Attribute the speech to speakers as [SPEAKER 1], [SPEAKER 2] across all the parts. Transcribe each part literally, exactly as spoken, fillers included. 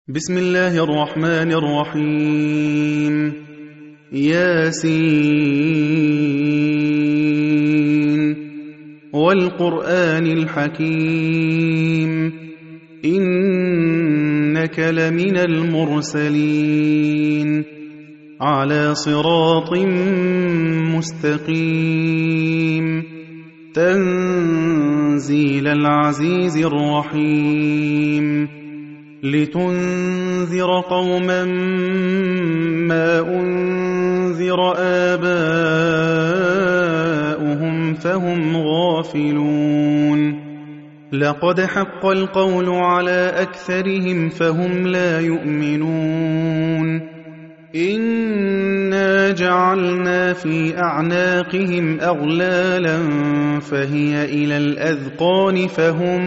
[SPEAKER 1] بسم الله الرحمن الرحيم ياسين والقرآن الحكيم إنك لمن المرسلين على صراط مستقيم تنزيل العزيز الرحيم لتنذر قوما ما أنذر آباؤهم فهم غافلون لقد حق القول على أكثرهم فهم لا يؤمنون إنا جعلنا في أعناقهم أغلالا فهي إلى الأذقان فهم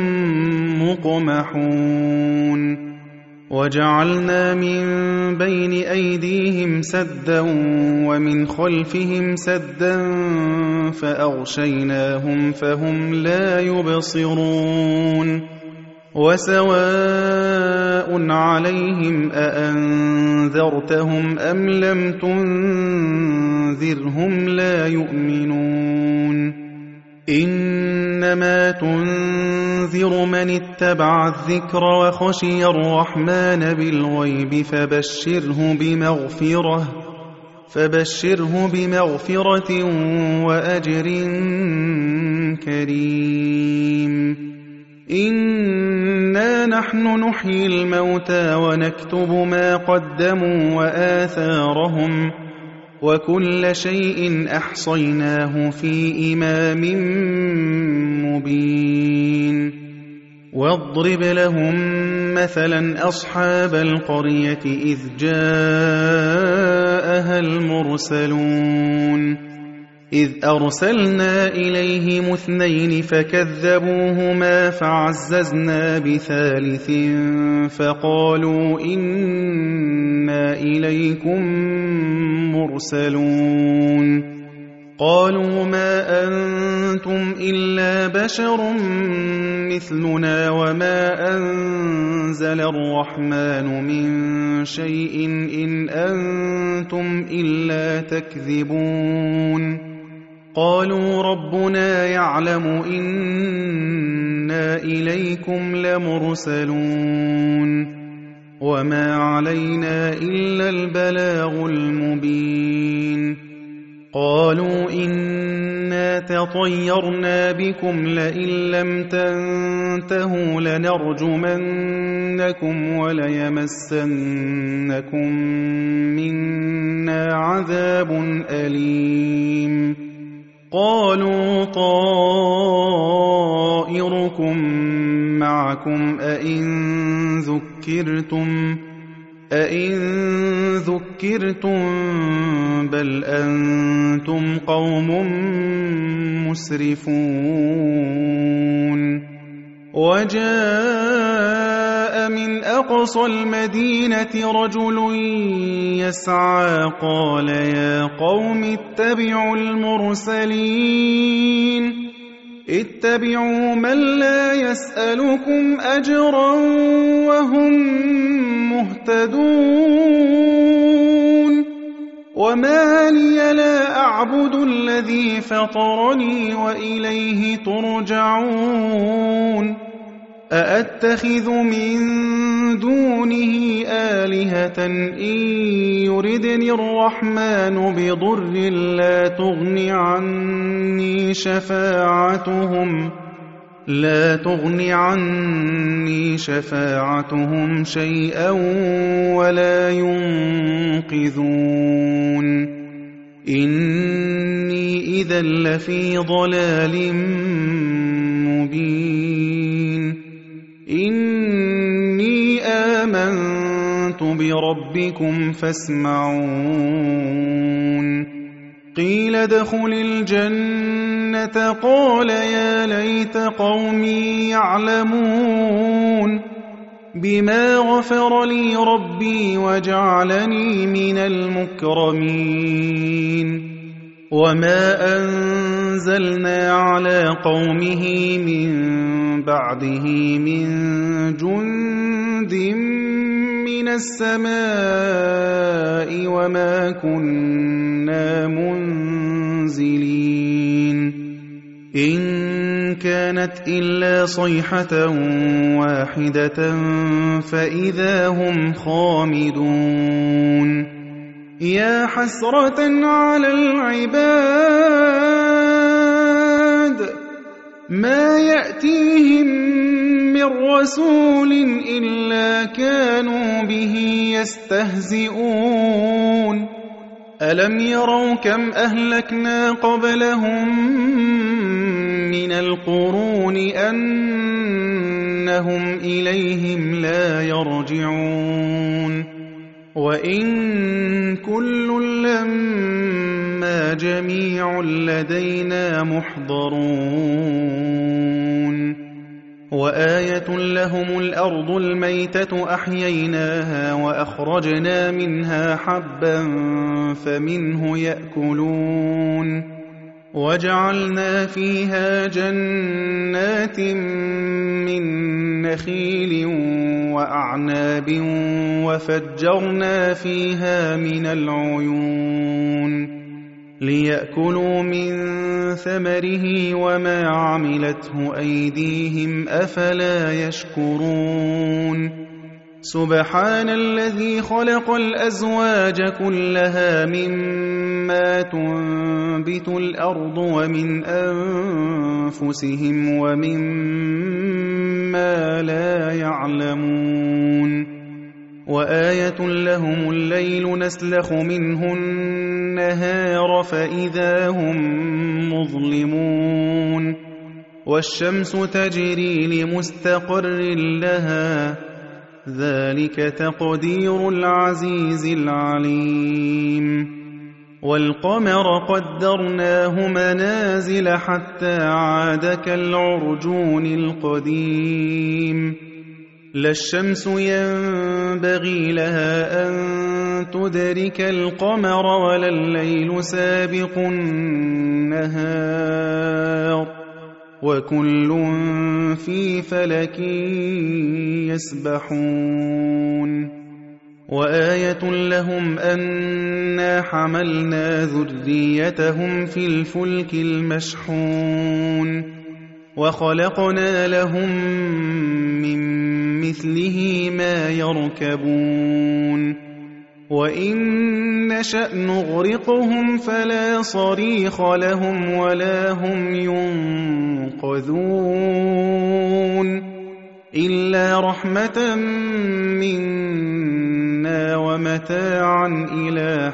[SPEAKER 1] مقمحون وجعلنا من بين أيديهم سدا ومن خلفهم سدا فأغشيناهم فهم لا يبصرون وسواء عليهم أأنذرتهم أم لم تنذرهم لا يؤمنون إنما تنذر من اتبع الذكر وخشي الرحمن بالغيب فبشره بمغفرة فبشره بمغفرة وأجر كريم إنا نحن نحيي الموتى ونكتب ما قدموا وآثارهم وكل شيء أحصيناه في إمام مبين واضرب لهم مثلا أصحاب القرية إذ جاءها المرسلون إذ أرسلنا إليهم اثنين فكذبوهما فعززنا بثالث فقالوا إنا إليكم مرسلون قالوا ما أنتم إلا بشر مثلنا وما أنزل الرحمن من شيء إن أنتم إلا تكذبون قالوا ربنا يعلم إنا إليكم لمرسلون وما علينا إلا البلاغ المبين قالوا إنا تطيرنا بكم لئن لم تنتهوا لنرجمنكم وليمسنكم منا عذاب أليم قالوا طائركم معكم أئن ذكرتم أئن ذكرتم بل أنتم قوم مسرفون وجاء من أقصى المدينة رجل يسعى قال يا قوم اتبعوا المرسلين اتبعوا من لا يسألكم أجرا وهم مهتدون وما لي لا أعبد الذي فطرني وإليه ترجعون أأتخذ من دونه آلهة إن يردني الرحمن بضر لا تغن عني شفاعتهم لا تغن عني شفاعتهم شيئا ولا ينقذون إني إذا لفي ضلال مبين إني آمنت بربكم فاسمعون قيل ادخل الجنة قال يا ليت قومي يعلمون بما غفر لي ربي وجعلني من المكرمين وما أنزلنا على قومه من بعده من جند مِّنَ السَّمَاءِ وَمَا كُنَّا مُنزِلِينَ إِن كَانَتْ إِلَّا صَيْحَةً وَاحِدَةً فَإِذَا هُمْ خَامِدُونَ يَا حَسْرَةً عَلَى الْعِبَادِ مَا يَأْتِيهِم مِّن رَّسُولٍ إِلَّا كَانُوا بِهِ يَسْتَهْزِئُونَ أَلَمْ يَرَوْا كَمْ أَهْلَكْنَا قَبْلَهُم مِّنَ الْقُرُونِ أَنَّهُمْ إِلَيْهِمْ لَا يَرْجِعُونَ وَإِن كُلٌّ لَّمَّا جَمِيعٌ لَّدَيْنَا مُحْضَرُونَ وَآيَةٌ لَّهُمُ الْأَرْضُ الْمَيْتَةُ أَحْيَيْنَاهَا وَأَخْرَجْنَا مِنْهَا حَبًّا فَمِنْهُ يَأْكُلُونَ وَجَعَلْنَا فِيهَا جَنَّاتٍ مِّن نَّخِيلٍ وَأَعْنَابٍ وَفَجَّرْنَا فِيهَا مِنَ الْعُيُونِ لِيَأْكُلُوا مِن ثَمَرِهِ وَمَا عَمِلَتْهُ أَيْدِيهِمْ أَفَلَا يَشْكُرُونَ سُبْحَانَ الَّذِي خَلَقَ الْأَزْوَاجَ كُلَّهَا مِمَّا تُنبِتُ الْأَرْضُ وَمِنْ أَنفُسِهِمْ وَمِمَّا لَا يَعْلَمُونَ وَآيَةٌ لَّهُمُ اللَّيْلُ نَسْلَخُ مِنْهُ النَّهَارَ فَإِذَا هُم مُّظْلِمُونَ وَالشَّمْسُ تَجْرِي لِمُسْتَقَرٍّ لَّهَا ذَلِكَ تَقْدِيرُ الْعَزِيزِ الْعَلِيمِ وَالْقَمَرَ قَدَّرْنَاهُ مَنَازِلَ حَتَّىٰ عَادَ كَالْعُرْجُونِ الْقَدِيمِ لا الشمس ينبغي لها أن تدرك القمر ولا الليل سابق النهار وكل في فلك يسبحون وآية لهم أنا حملنا ذريتهم في الفلك المشحون وخلقنا لهم من مثله ما يركبون وإن نشأ نغرقهم فلا صريخ لهم ولا هم ينقذون إلا رحمة منا ومتاعا إلى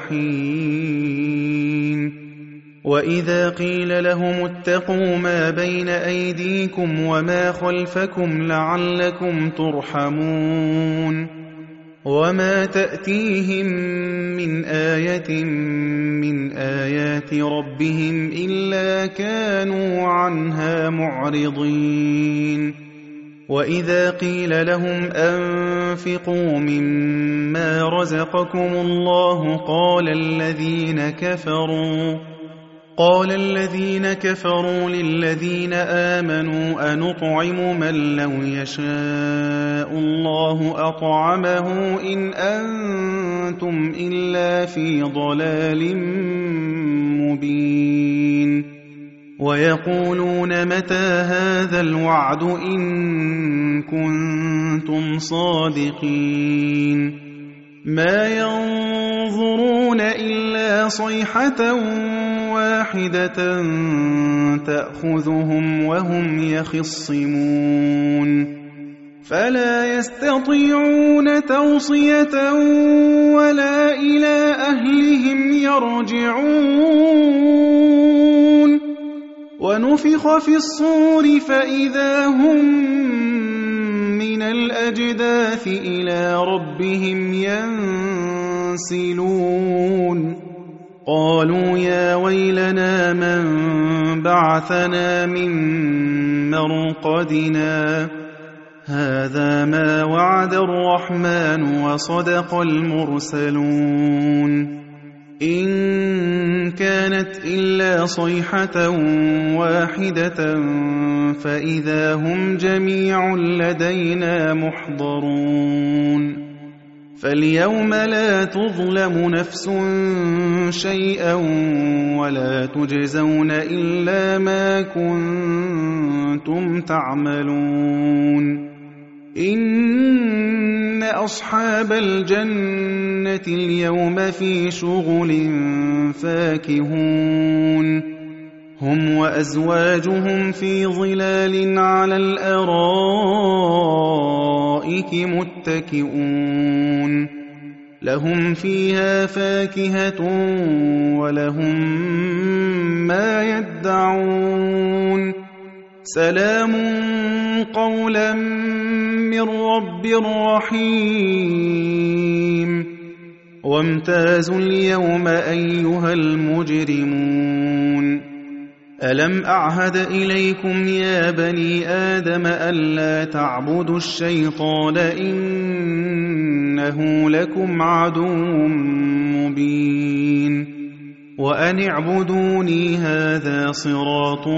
[SPEAKER 1] حين وَإِذَا قِيلَ لَهُمُ اتَّقُوا مَا بَيْنَ أَيْدِيكُمْ وَمَا خَلْفَكُمْ لَعَلَّكُمْ تُرْحَمُونَ وَمَا تَأْتِيهِمْ مِنْ آيَةٍ مِنْ آيَاتِ رَبِّهِمْ إِلَّا كَانُوا عَنْهَا مُعْرِضِينَ وَإِذَا قِيلَ لَهُمْ أَنفِقُوا مِمَّا رَزَقَكُمُ اللَّهُ قَالَ الَّذِينَ كَفَرُوا قال الذين كفروا للذين آمنوا أنطعم من لو يشاء الله أطعمه إن أنتم إلا في ضلال مبين ويقولون متى هذا الوعد إن كنتم صادقين ما ينظرون إلا صيحة واحدة تأخذهم وهم يخصمون فلا يستطيعون توصية ولا إلى أهلهم يرجعون ونفخ في الصور فإذا هم من الأجداث إلى ربهم ينسلون قالوا يا ويلنا من بعثنا من مرقدنا هذا ما وعد الرحمن وصدق المرسلون إن كانت إلا صيحة واحدة فإذا هم جميع لدينا محضرون فاليوم لا تظلم نفس شيئا ولا تجزون إلا ما كنتم تعملون إن أصحاب الجنة اليوم في شغل فاكهون هم وأزواجهم في ظلال على الأرائك متكئون لهم فيها فاكهة ولهم ما يدعون سلام قولا من رب رحيم وامتازوا اليوم أيها المجرمون ألم أعهد إليكم يا بني آدم ألا تعبدوا الشيطان إنه لكم عدو مبين وأن اعبدوني هذا صراط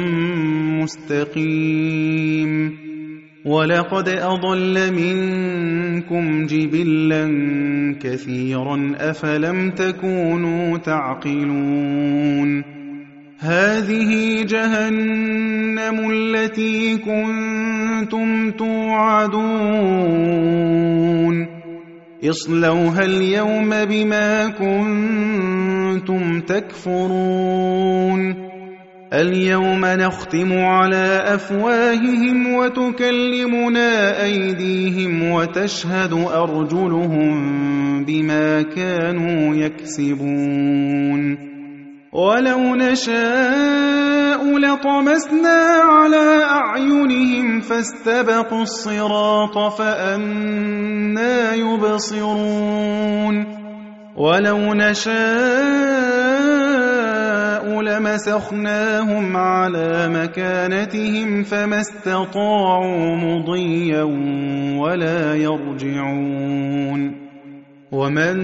[SPEAKER 1] مستقيم ولقد أضل منكم جبلا كثيرا أفلم تكونوا تعقلون هذه جهنم التي كنتم توعدون اصلوها اليوم بما كنتم تكفرون اليوم نختم على أفواههم وتكلمنا أيديهم وتشهد أرجلهم بما كانوا يكسبون ولو نشاء لطمسنا على أعينهم فاستبقوا الصراط فأنى يبصرون ولو نشاء لمسخناهم على مكانتهم فما استطاعوا مضيا ولا يرجعون ومن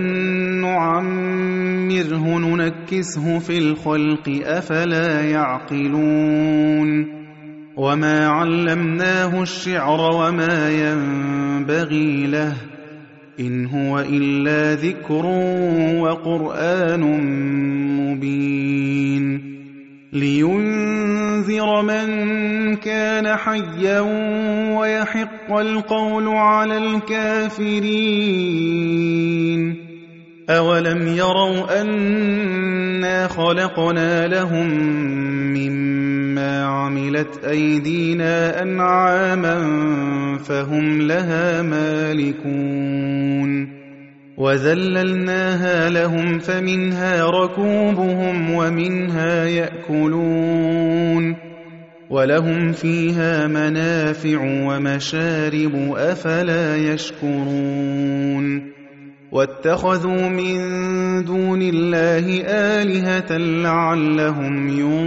[SPEAKER 1] نعمره ننكسه في الخلق أفلا يعقلون وما علمناه الشعر وما ينبغي له إن هو إلا ذكر وقرآن مبين لينذر من كان حيا ويحق القول على الكافرين أولم يروا أنا خلقنا لهم مما عملت أيدينا أنعاما فهم لها مالكون وذللناها لهم فمنها ركوبهم ومنها يأكلون ولهم فيها منافع ومشارب أفلا يشكرون واتخذوا من دون الله آلهة لعلهم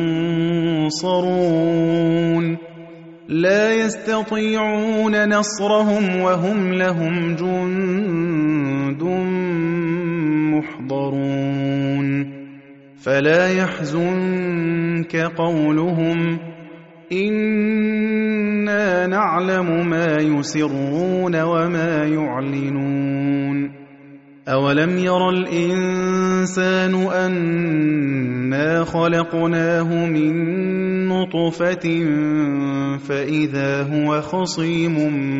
[SPEAKER 1] ينصرون لا يستطيعون نصرهم وهم لهم جند محضرون فلا يحزنك قولهم إنا نعلم ما يسرون وما يعلنون أولم ير الإنسان أنا خلقناه من نطفة فإذا هو خصيم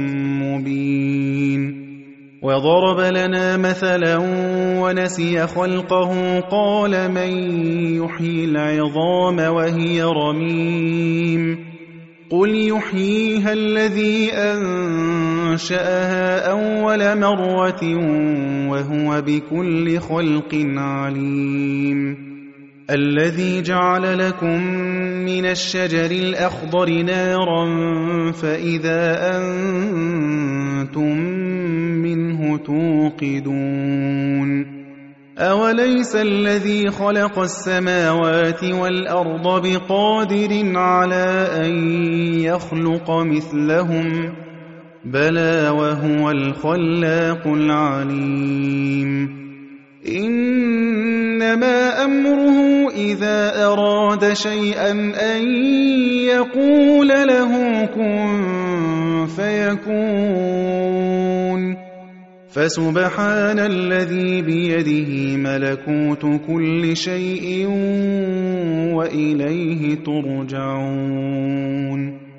[SPEAKER 1] مبين وضرب لنا مثلا ونسي خلقه قال من يحيي العظام وهي رميم قل يحييها الذي أنشأها أول مرة وهو بكل خلق عليم الذي جعل لكم من الشجر الأخضر نارا فإذا أنتم منه توقدون أوليس الذي خلق السماوات والأرض بقادر على أن يخلق مثلهم بلى وهو الخلاق العليم إنما أمره إذا أراد شيئا أن يقول له كن فيكون فسبحان الذي بيده ملكوت كل شيء وإليه ترجعون.